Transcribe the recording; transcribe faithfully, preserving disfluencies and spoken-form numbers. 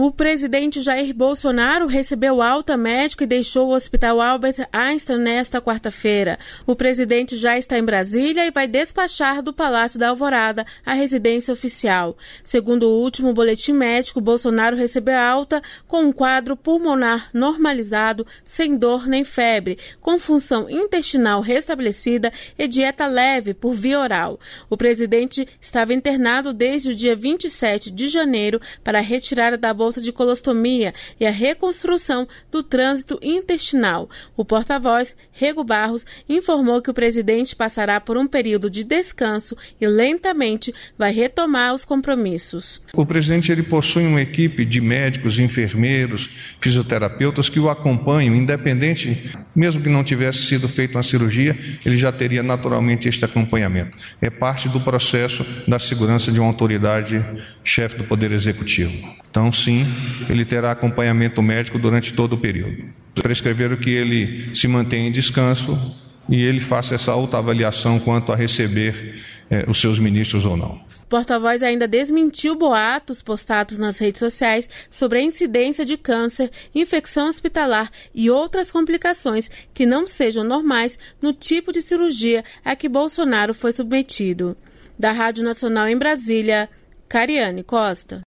O presidente Jair Bolsonaro recebeu alta médica e deixou o Hospital Albert Einstein nesta quarta-feira. O presidente já está em Brasília e vai despachar do Palácio da Alvorada a residência oficial. Segundo o último boletim médico, Bolsonaro recebeu alta com um quadro pulmonar normalizado, sem dor nem febre, com função intestinal restabelecida e dieta leve por via oral. O presidente estava internado desde o dia vinte e sete de janeiro para a retirada da bolsa de colostomia e a reconstrução do trânsito intestinal. O porta-voz, Rego Barros, informou que o presidente passará por um período de descanso e lentamente vai retomar os compromissos. O presidente ele possui uma equipe de médicos, enfermeiros, fisioterapeutas que o acompanham, independente, mesmo que não tivesse sido feita uma cirurgia, ele já teria naturalmente este acompanhamento. É parte do processo da segurança de uma autoridade chefe do Poder Executivo. Então, sim, ele terá acompanhamento médico durante todo o período. Prescreveram que ele se mantenha em descanso e ele faça essa autoavaliação quanto a receber eh, os seus ministros ou não. O porta-voz ainda desmentiu boatos postados nas redes sociais sobre a incidência de câncer, infecção hospitalar e outras complicações que não sejam normais no tipo de cirurgia a que Bolsonaro foi submetido. Da Rádio Nacional em Brasília, Cariane Costa.